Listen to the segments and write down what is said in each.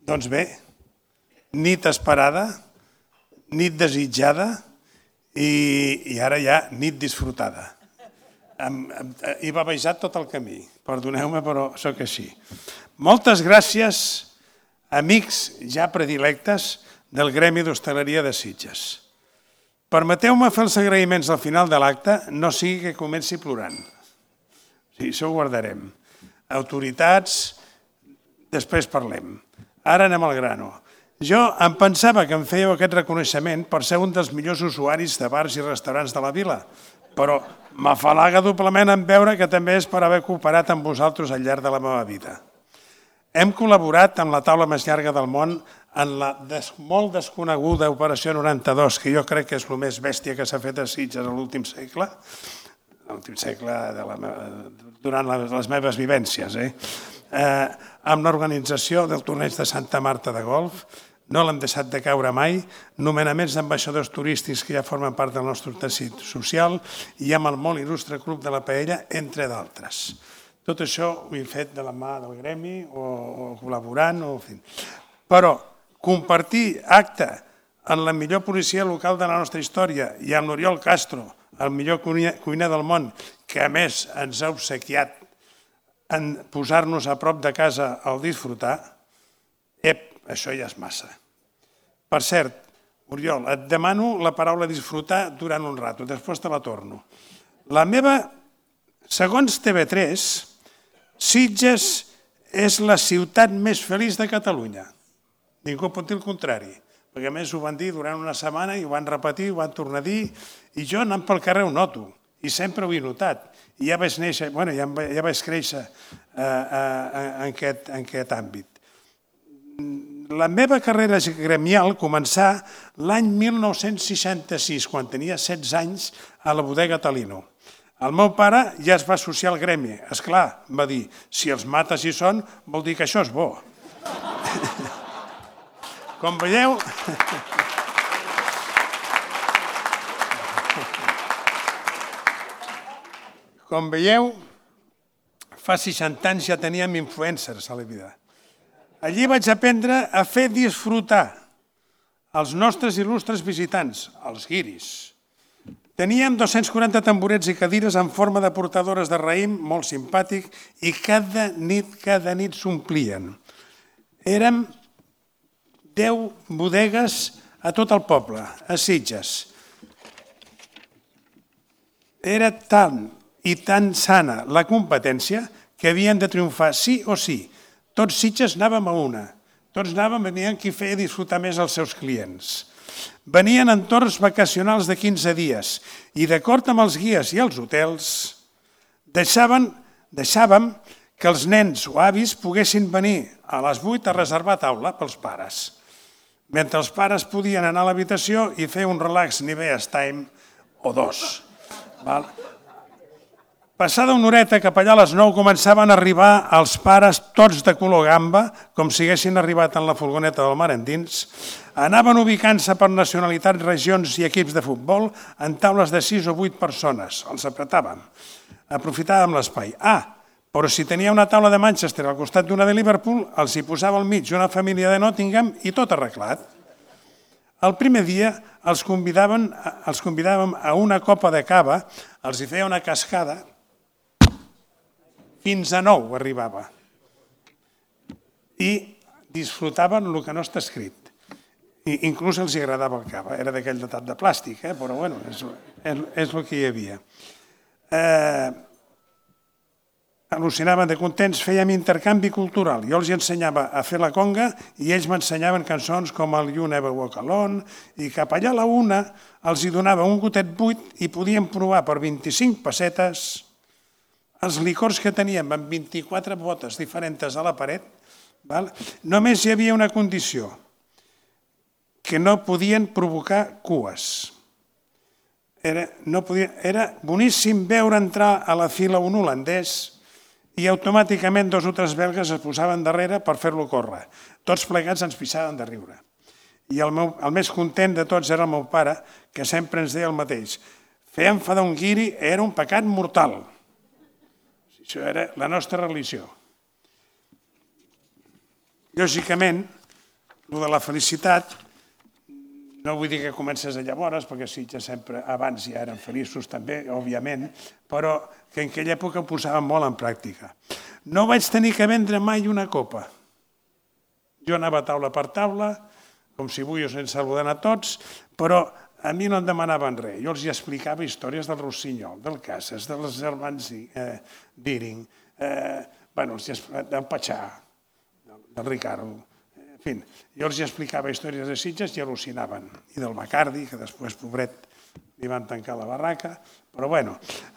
Doncs bé, nit esperada, nit desitjada i ara ja nit disfrutada. He bavejat tot el camí, perdoneu-me, però sóc així. Moltes gràcies, amics ja predilectes del Gremi d'Hostaleria de Sitges. Permeteu-me fer els agraïments al final de l'acte, no sigui que comenci plorant. Sí, això ho guardarem. Autoritats, després parlem. Ara anem al grano. Jo em pensava que em fèieu aquest reconeixement per ser un dels millors usuaris de bars i restaurants de la vila, però m'afalaga doblement en veure que també és per haver cooperat amb vosaltres al llarg de la meva vida. Hem col·laborat amb la taula més llarga del món en la molt desconeguda Operació 92, que jo crec que és el més bèstia que s'ha fet a Sitges a l'últim segle, durant les meves vivències, amb l'organització del torneig de Santa Marta de golf, no l'hem deixat de caure mai, nomenaments d'ambaixadors turístics que ja formen part del nostre teixit social i amb el molt il·lustre Club de la Paella, entre d'altres. Tot això ho he fet de la mà del gremi o col·laborant. Però compartir acte en la millor policia local de la nostra història i amb l'Oriol Castro, el millor cuiner del món, que a més ens ha obsequiat en posar-nos a prop de casa al disfrutar, això ja és massa. Per cert, Oriol, et demano la paraula disfrutar durant un rato, després te la torno. La meva, segons TV3, Sitges és la ciutat més feliç de Catalunya. Ningú pot dir el contrari, perquè a més ho van dir durant una setmana i ho van repetir, ho van tornar a dir, i jo anant pel carrer ho noto, i sempre ho he notat. I ja vaig néixer, ja vaig créixer en aquest àmbit. La meva carrera gremial començà l'any 1966, quan tenia 16 anys, a la bodega Talino. El meu pare ja es va associar al gremi. Esclar, em va dir, si els mates hi són, vol dir que això és bo. Com veieu... Com veieu, fa 60 anys ja teníem influencers a la vida. Allí vaig aprendre a fer disfrutar els nostres il·lustres visitants, els guiris. Teníem 240 tamborets i cadires en forma de portadores de raïm, molt simpàtic, i cada nit s'omplien. Érem 10 bodegues a tot el poble, a Sitges. Era tant i tan sana la competència que havien de triomfar sí o sí. Tots Sitges anàvem a una. Tots venien qui feia disfrutar més els seus clients. Venien en torns vacacionals de 15 dies i, d'acord amb els guies i els hotels, deixàvem que els nens o avis poguessin venir a les 8 a reservar taula pels pares, mentre els pares podien anar a l'habitació i fer un relax Nivea's Time o 2. Passada una horeta, cap allà a les 9, començaven a arribar els pares tots de color gamba, com si haguessin arribat en la furgoneta del mar endins. Anaven ubicant-se per nacionalitats, regions i equips de futbol en taules de 6 o 8 persones. Els apretàvem. Aprofitàvem l'espai. Però si tenia una taula de Manchester al costat d'una de Liverpool, els hi posava al mig una família de Nottingham i tot arreglat. El primer dia els convidàvem a una copa de cava, els hi feia una cascada, fins a 9 arribava. I disfrutaven el que no està escrit. I inclús els agradava el cava. Era d'aquell de tap de plàstic, però bueno, és el que hi havia. Al·lucinaven de contents, fèiem intercanvi cultural. Jo els ensenyava a fer la conga i ells m'ensenyaven cançons com el You Never Walk Alone, i cap allà a la 1 els hi donava un gotet buit i podien provar per 25 pessetes els licors que teníem amb 24 botes diferents a la paret. Només hi havia una condició, que no podien provocar cues. Era boníssim veure entrar a la fila un holandès i automàticament 2 o 3 belgues es posaven darrere per fer-lo córrer. Tots plegats ens pixaven de riure. I el més content de tots era el meu pare, que sempre ens deia el mateix. Fer enfadar un guiri era un pecat mortal. Això era la nostra religió. Lògicament, el de la felicitat, no vull dir que comences a llavors, perquè Sitges sempre abans ja eren feliços també, òbviament, però que en aquella època ho posaven molt en pràctica. No vaig tenir que vendre mai una copa. Jo anava taula per taula, com si vull ens saludant a tots, però a mi no em demanaven res. Jo els explicava històries del Rossinyol, del Casas, dels germans Díring, del Patxà, del Ricardo. En fi, jo els explicava històries de Sitges i al·lucinaven. I del Bacardi, que després, pobret, li van tancar la barraca. Però bueno,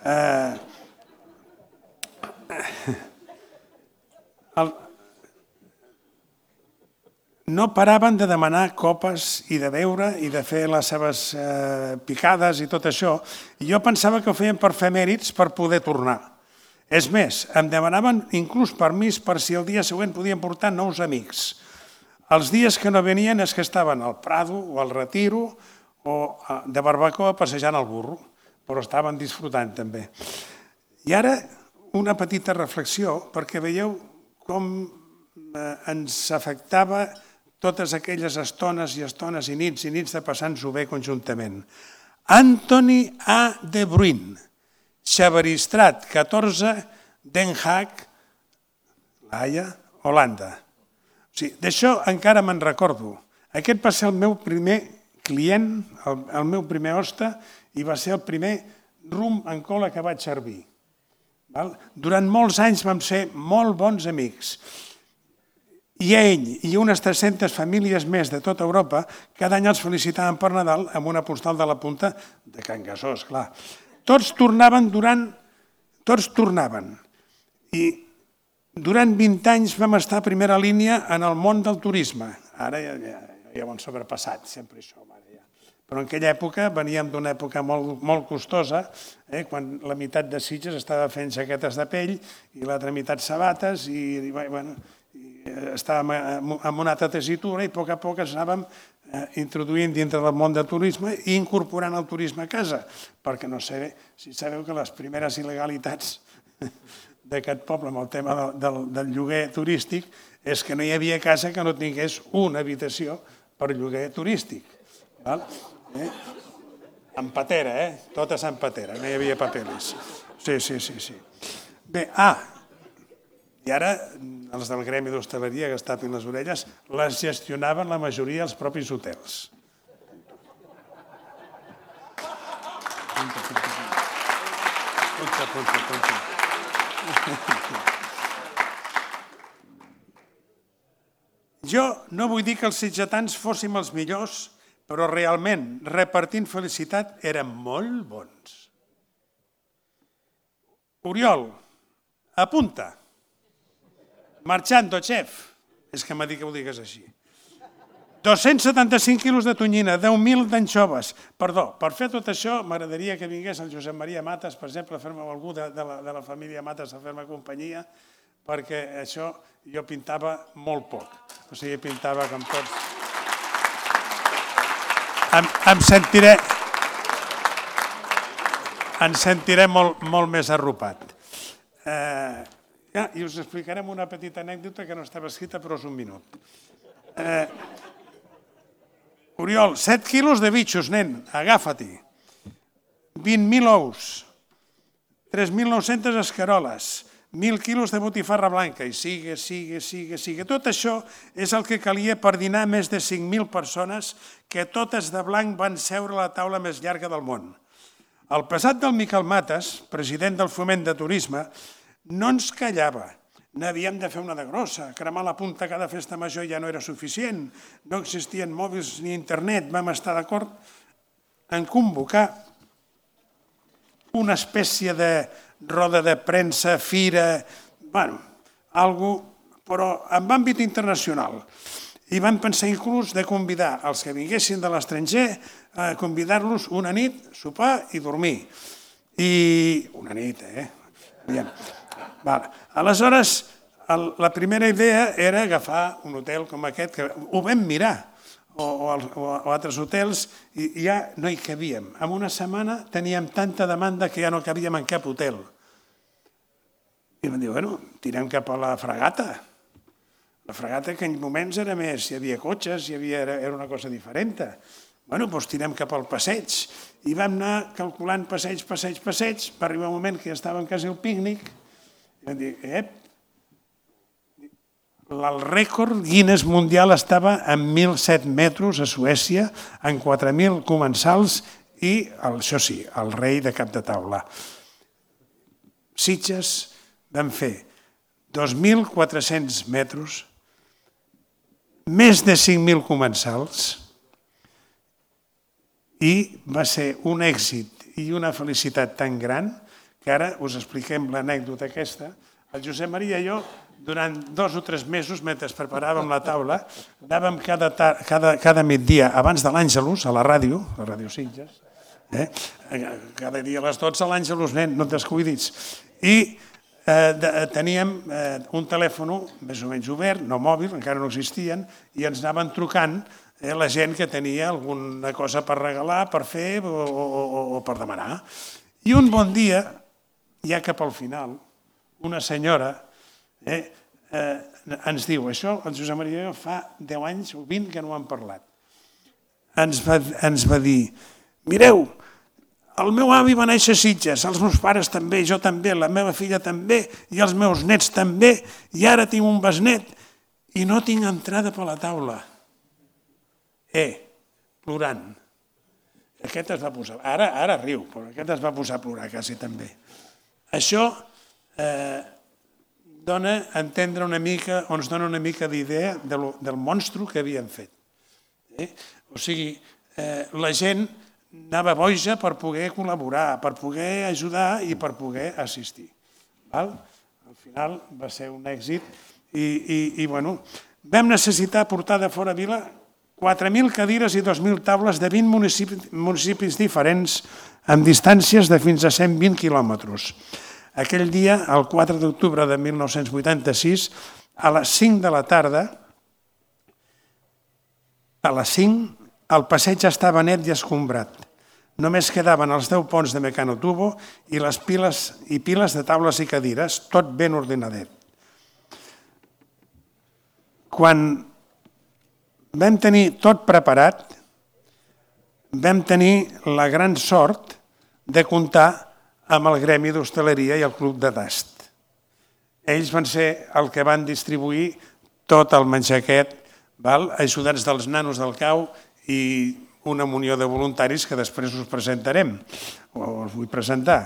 no paraven de demanar copes i de beure i de fer les seves picades i tot això. I jo pensava que ho feien per fer mèrits per poder tornar. És més, em demanaven inclús permís per si el dia següent podien portar nous amics. Els dies que no venien és que estaven al Prado o al Retiro o de barbacoa passejant el burro, però estaven disfrutant també. I ara una petita reflexió, perquè veieu com ens afectava totes aquelles estones i nits de passar-nos-ho bé conjuntament. Anthony A. de Bruyn, Xaveristrat 14, Den Haag, La Haia, Holanda. D'això encara me'n recordo. Aquest va ser el meu primer client, el meu primer hoste, i va ser el primer rum en cola que vaig servir. Durant molts anys vam ser molt bons amics. I ell i unes 300 famílies més de tota Europa cada any els felicitaven per Nadal amb una postal de la punta de Can Gasós, clar. Tots tornaven. I durant 20 anys vam estar a primera línia en el món del turisme. Ara ja ho han sobrepassat, sempre això. Però en aquella època veníem d'una època molt costosa, quan la meitat de Sitges estava fent jaquetes de pell i l'altra meitat sabates, i estàvem en una altra tessitura i a poc ens anàvem introduint dintre del món del turisme i incorporant el turisme a casa, perquè no sé si sabeu que les primeres il·legalitats d'aquest poble amb el tema del lloguer turístic és que no hi havia casa que no tingués una habitació per lloguer turístic. En patera, totes en patera, no hi havia papeles. Sí. Bé, i ara els del gremi d'hostaleria, que es tapin les orelles, les gestionaven la majoria dels propis hotels. Punta. Jo no vull dir que els sitgetans fóssim els millors, però realment, repartint felicitat, érem molt bons. Oriol, apunta. Marchando, chef. És que m'ha dit que ho digues així. 275 quilos de tonyina, 10.000 d'anxoves. Perdó, per fer tot això m'agradaria que vingués el Josep Maria Matas, per exemple, a fer-me algú de la família Matas a fer-me companyia, perquè això jo pintava molt poc. O sigui, pintava com tots. Em sentiré molt més arropat. I us explicarem una petita anècdota que no estava escrita, però és un minut. Oriol, 7 quilos de bitxos, nen, agafa-t'hi. 20.000 ous, 3.900 escaroles, 1.000 quilos de botifarra blanca, i sigue. Tot això és el que calia per dinar més de 5.000 persones que totes de blanc van seure a la taula més llarga del món. El pesat del Miquel Matas, president del Foment de Turisme, no ens callava. N'havíem de fer una de grossa, cremar la punta cada festa major ja no era suficient, no existien mòbils ni internet, vam estar d'acord en convocar una espècie de roda de premsa, fira, però en àmbit internacional. I vam pensar inclús de convidar els que vinguessin de l'estranger, a convidar-los una nit, sopar i dormir. I una nit, Aleshores, la primera idea era agafar un hotel com aquest, que ho vam mirar, o altres hotels, i ja no hi cabíem. En una setmana teníem tanta demanda que ja no cabíem en cap hotel. I vam dir, tirem cap a la Fragata. La fregata que en moments era més, hi havia cotxes, era una cosa diferent. Bueno, doncs tirem cap al passeig. I vam anar calculant passeig, va arribar un moment que ja estàvem quasi al pícnic, i vam dir, el rècord Guinness mundial estava en 1.007 metres a Suècia, en 4.000 comensals i, això sí, el rei de cap de taula. Sitges van fer 2.400 metres, més de 5.000 comensals, i va ser un èxit i una felicitat tan gran que ara us expliquem l'anècdota aquesta. El Josep Maria i jo, durant 2 o 3 mesos, mentre preparàvem la taula, anàvem cada migdia, abans de l'Àngelus, a la ràdio Sitges, cada dia a les 12 a l'Àngelus, nen, no et descuidis, i teníem un telèfon més o menys obert, no mòbil, encara no existien, i ens anaven trucant la gent que tenia alguna cosa per regalar, per fer o per demanar. I un bon dia, ja cap al final, una senyora ens diu, això el Josep Maria fa 10 anys o 20 que no ho han parlat. Ens va dir, mireu, el meu avi va néixer a Sitges, els meus pares també, jo també, la meva filla també, i els meus nets també, i ara tinc un besnet i no tinc entrada per la taula. Plorant. Aquest es va posar, ara riu, però aquest es va posar a plorar quasi també. Això dona a entendre una mica, o ens dona una mica d'idea del monstru que havíem fet. O sigui, la gent anava boja per poder col·laborar, per poder ajudar i per poder assistir. Al final va ser un èxit i bueno, vam necessitar portar de fora Vila 4.000 cadires i 2.000 taules de 20 municipis diferents amb distàncies de fins a 120 quilòmetres. Aquell dia, el 4 d'octubre de 1986, a les 5 de la tarda, el passeig estava net i escombrat. Només quedaven els 10 ponts de Mecanotubo i les piles de taules i cadires, tot ben ordenadet. Quan vam tenir tot preparat, vam tenir la gran sort de comptar amb el Gremi d'Hostaleria i el Club de Tast. Ells van ser el que van distribuir tot el menjar aquest, ajudats dels nanos del CAU i una munió de voluntaris que després us presentarem, o us vull presentar.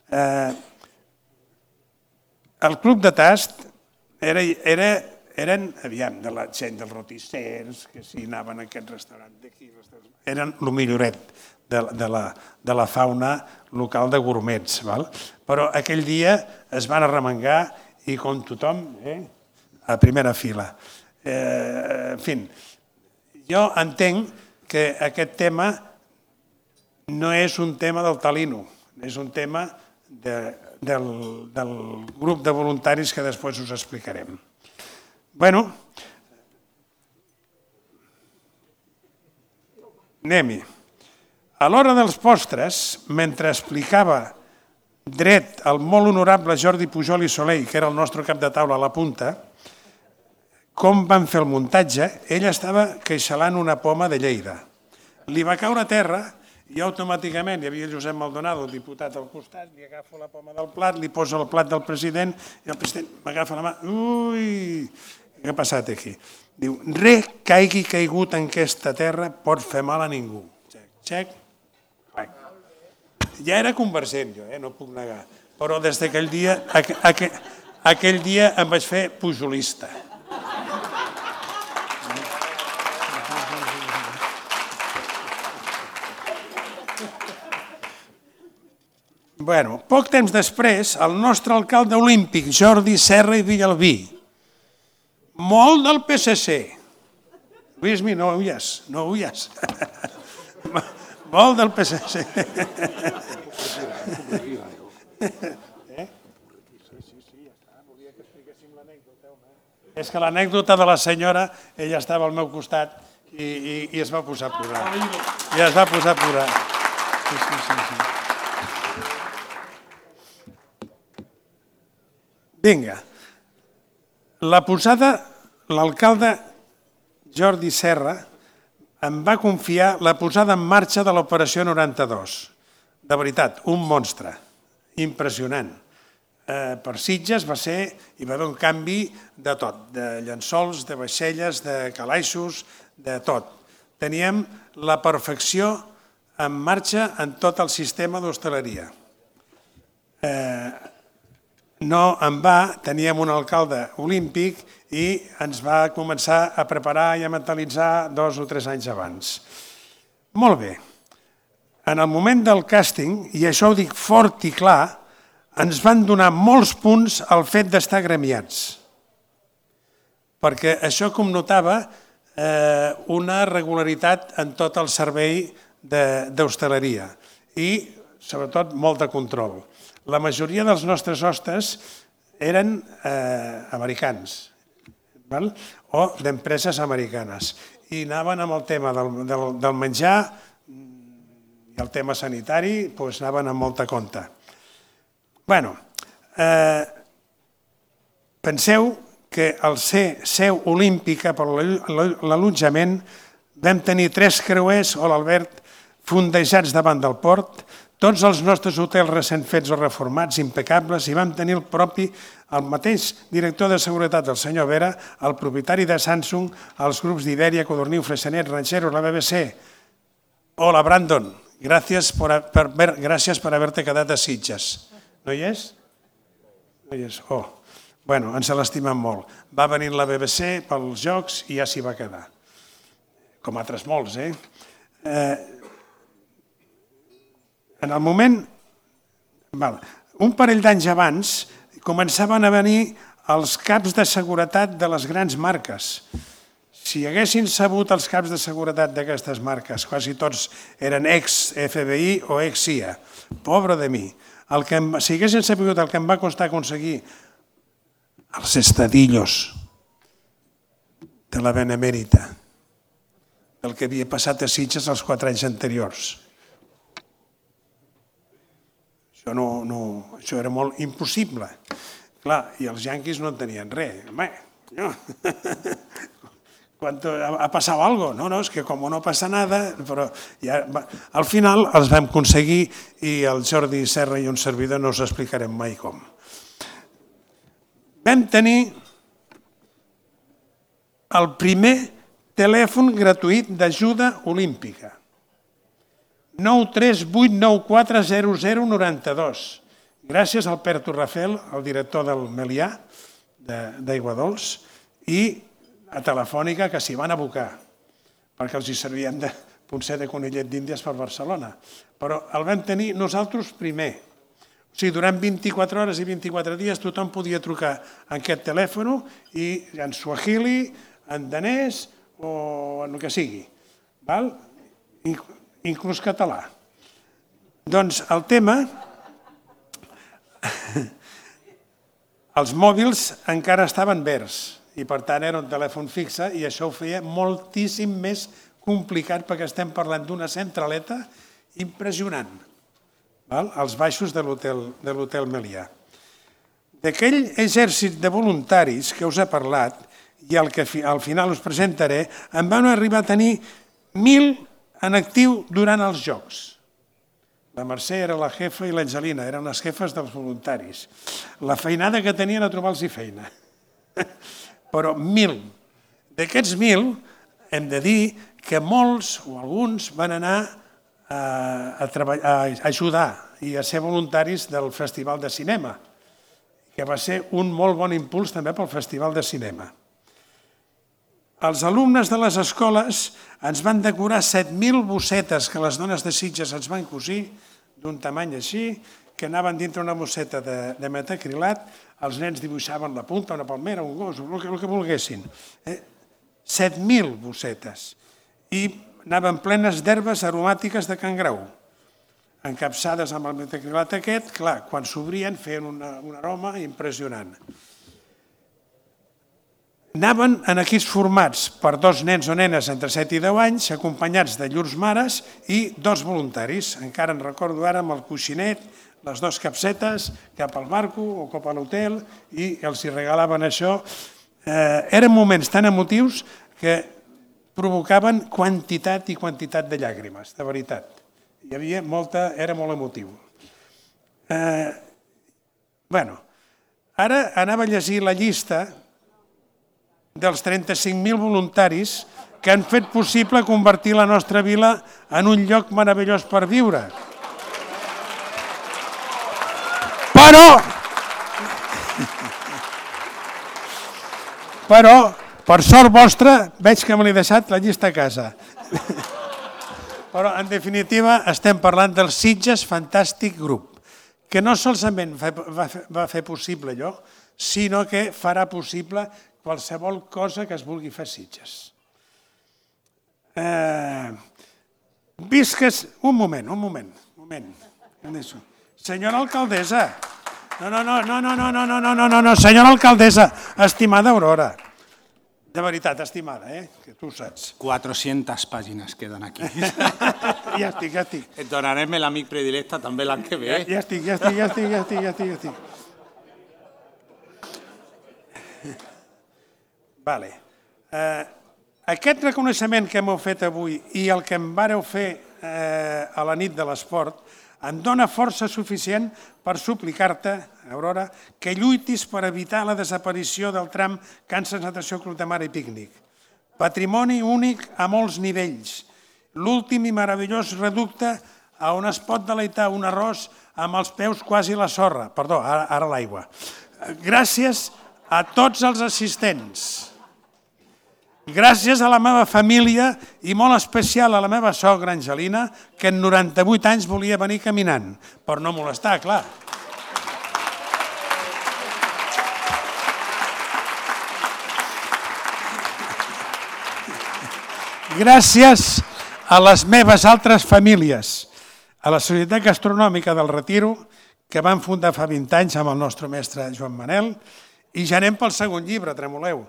El Club de Tast eren, de la gent dels rotissers, que si anaven a aquest restaurant d'aquí, eren el milloret de la fauna local de gourmets. Però aquell dia es van arremangar i com tothom, a primera fila. En fi, jo entenc que aquest tema no és un tema del Talino, és un tema del grup de voluntaris que després us explicarem. Bueno, anem-hi. A l'hora dels postres, mentre explicava dret el molt honorable Jordi Pujol i Soleil, que era el nostre cap de taula a la punta, com van fer el muntatge, ell estava queixalant una poma de Lleida. Li va caure a terra i automàticament hi havia Josep Maldonado, el diputat al costat, li agafa la poma del plat, li posa el plat del president i el president m'agafa la mà. Ui! Què ha passat aquí? Diu, res que hagi caigut en aquesta terra pot fer mal a ningú. Xec. Ja era conversant jo, no puc negar. Però des d'aquell dia, aquell dia em vaig fer pujolista. Bueno, poc temps després, el nostre alcalde olímpic, Jordi Serra i Villalbí, molt del PSC. Luismi, no huyas. Molt del PSC. És que l'anècdota de la senyora, ella estava al meu costat i es va posar a plorar. I es va posar a plorar. Vinga. La posada l'alcalde Jordi Serra em va confiar la posada en marxa de l'operació 92. De veritat, un monstre, impressionant. Per Sitges hi va haver un canvi de tot, de llençols, de vaixelles, de calaixos, de tot. Teníem la perfecció en marxa en tot el sistema d'hostaleria. No en va, teníem un alcalde olímpic i ens va començar a preparar i a mentalitzar 2 o 3 anys abans. Molt bé. En el moment del càsting, i això ho dic fort i clar, ens van donar molts punts al fet d'estar gremiats, perquè això connotava una regularitat en tot el servei d'hostaleria i, sobretot, molt de control. La majoria dels nostres hostes eren americans o d'empreses americanes i anaven amb el tema del menjar i el tema sanitari, anaven amb molta compte. Bé, penseu que al ser seu olímpica per l'allotjament vam tenir 3 creuers o l'Albert fondejats davant del port, tots els nostres hotels recent fets o reformats, impecables, i vam tenir el mateix director de seguretat, el senyor Vera, el propietari de Samsung, els grups d'Iberia, Codorniu, Freixenet, Ranchero, la BBC. Hola, Brandon, gràcies per haver-te quedat a Sitges. No hi és? No hi és. Bueno, ens l'estimem molt. Va venir la BBC pels Jocs i ja s'hi va quedar. Com altres molts, En el moment, un parell d'anys abans, començaven a venir els caps de seguretat de les grans marques. Si haguessin sabut els caps de seguretat d'aquestes marques, quasi tots eren ex-FBI o ex-CIA. Pobre de mi. Si haguessin sabut el que em va costar aconseguir els estadillos de la Benemèrita, del que havia passat a Sitges els 4 anys anteriors. Això era molt impossible. Clar, i els yanquis no en tenien res. ¿Ha pasado algo? No, es que como no pasa nada, però al final els vam aconseguir i el Jordi Serra i un servidor no us explicarem mai com. Vam tenir el primer telèfon gratuït d'ajuda olímpica. 938940092. Gràcies al Perto Rafel, el director del Melià, d'Aigua Dols, i a Telefònica, que s'hi van abocar, perquè els hi servien potser de conillet d'Índies per Barcelona. Però el vam tenir nosaltres primer. O sigui, durant 24 hores i 24 dies tothom podia trucar a aquest telèfon i en suahili, en danès o en el que sigui. Inclús català. Doncs el tema... Els mòbils encara estaven verds i per tant era un telèfon fixe i això ho feia moltíssim més complicat perquè estem parlant d'una centraleta impressionant, als baixos de l'hotel Melià. D'aquell exèrcit de voluntaris que us he parlat i el que al final us presentaré, en van arribar a tenir 1.000 en actiu durant els Jocs. La Mercè era la jefa i l'Angelina eren les jefes dels voluntaris. La feinada que tenien a trobar-los feina. Però 1.000. D'aquests 1.000 hem de dir que molts o alguns van anar a ajudar i a ser voluntaris del Festival de Cinema, que va ser un molt bon impuls també pel Festival de Cinema. Els alumnes de les escoles ens van decorar 7.000 bossetes que les dones de Sitges ens van cosir, d'un tamany així, que anaven dintre una bosseta de metacrilat, els nens dibuixaven la punta, una palmera, un gos, el que volguessin. 7.000 bossetes. I anaven plenes d'herbes aromàtiques de Can Grau, encapçades amb el metacrilat aquest, clar, quan s'obrien feien un aroma impressionant. Anaven en equips formats per 2 nens o nenes entre 7 i 10 anys, acompanyats de llurs mares i 2 voluntaris. Encara en recordo ara amb el coixinet, les 2 capsetes, cap al barco o cap a l'hotel, i els hi regalaven això eren moments tan emotius que provocaven quantitat i quantitat de llàgrimes, de veritat. Hi havia molta, era molt emotiu. Ara anava a llegir la llista dels 35.000 voluntaris que han fet possible convertir la nostra vila en un lloc meravellós per viure. Però, per sort vostra, veig que me l'he deixat la llista a casa. Però, en definitiva, estem parlant del Sitges Fantàstic Group, que no solament va fer possible allò, sinó que farà possible qualsevol cosa que es vulgui fer a Sitges. Visques... Un moment. Senyora alcaldessa. No, senyora alcaldessa, estimada Aurora. De veritat, estimada, que tu ho saps. 400 pàgines queden aquí. Ja estic. Et donarem l'amic predilecte també l'any que ve. Ja estic. Vale. Aquest reconeixement que m'heu fet avui i el que em vareu fer a la nit de l'esport em dona força suficient per suplicar-te, Aurora, que lluitis per evitar la desaparició del tram Kansas Natació Club de Mar i Pícnic. Patrimoni únic a molts nivells. L'últim i meravellós reducte on es pot deleitar un arròs amb els peus quasi a la sorra. Perdó, ara l'aigua. Gràcies a tots els assistents. Gràcies a la meva família i molt especial a la meva sogra Angelina, que en 98 anys volia venir caminant, per no molestar, clar. Gràcies a les meves altres famílies, a la Societat Gastronòmica del Retiro, que van fundar fa 20 anys amb el nostre mestre Joan Manel, i ja anem pel segon llibre, tremoleu.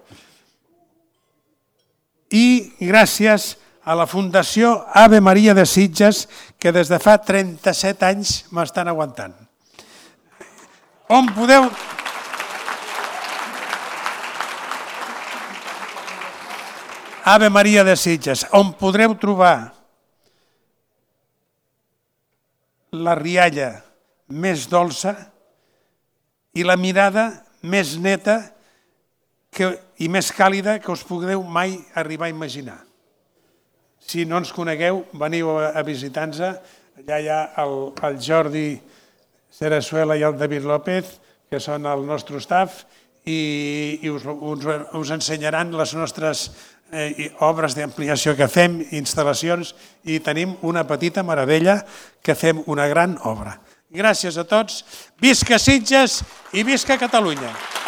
I gràcies a la Fundació Ave Maria de Sitges, que des de fa 37 anys m'estan aguantant. On podeu... Ave Maria de Sitges, on podreu trobar la rialla més dolça i la mirada més neta i més càlida que us podeu mai arribar a imaginar. Si no ens conegueu, veniu a visitar-nos. Allà hi ha el Jordi Cerezuela i el David López, que són el nostre staff, i us ensenyaran les nostres obres d'ampliació que fem, instal·lacions, i tenim una petita meravella que fem una gran obra. Gràcies a tots, visca Sitges i visca Catalunya!